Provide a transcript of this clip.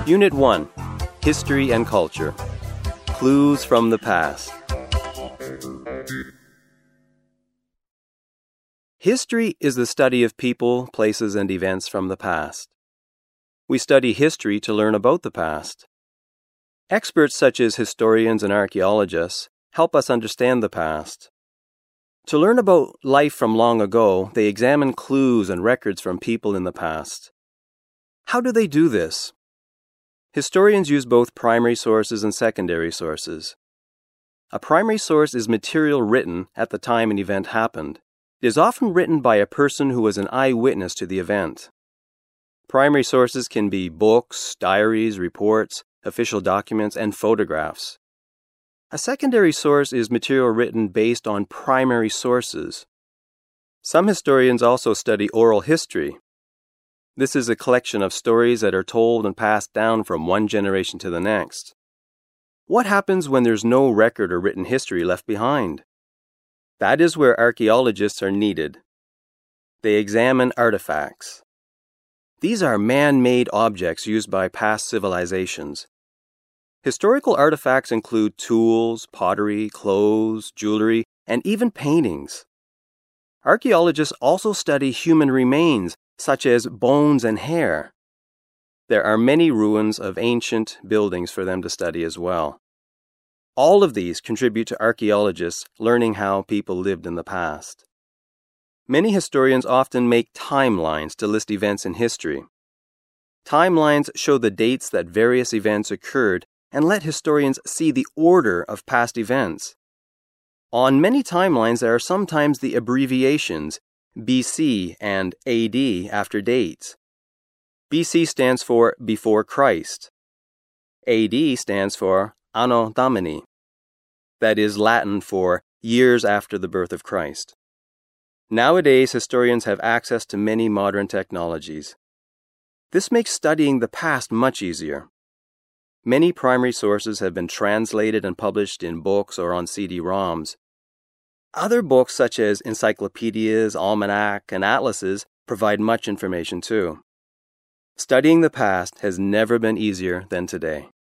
Unit 1, History and Culture. Clues from the Past. History is the study of people, places, and events from the past. We study history to learn about the past. Experts such as historians and archaeologists help us understand the past. To learn about life from long ago, they examine clues and records from people in the past. How do they do this? Historians use both primary sources and secondary sources. A primary source is material written at the time an event happened. It is often written by a person who was an eyewitness to the event. Primary sources can be books, diaries, reports, official documents, and photographs. A secondary source is material written based on primary sources. Some historians also study oral history. This is a collection of stories that are told and passed down from one generation to the next. What happens when there's no record or written history left behind? That is where archaeologists are needed. They examine artifacts. These are man-made objects used by past civilizations. Historical artifacts include tools, pottery, clothes, jewelry, and even paintings. Archaeologists also study human remains, such as bones and hair. There are many ruins of ancient buildings for them to study as well. All of these contribute to archaeologists learning how people lived in the past. Many historians often make timelines to list events in history. Timelines show the dates that various events occurred and let historians see the order of past events. On many timelines, there are sometimes the abbreviations BC and AD after dates. BC stands for Before Christ. AD stands for Anno Domini. That is Latin for years after the birth of Christ. Nowadays, historians have access to many modern technologies. This makes studying the past much easier. Many primary sources have been translated and published in books or on CD-ROMs. Other books such as encyclopedias, almanac, and atlases provide much information too. Studying the past has never been easier than today.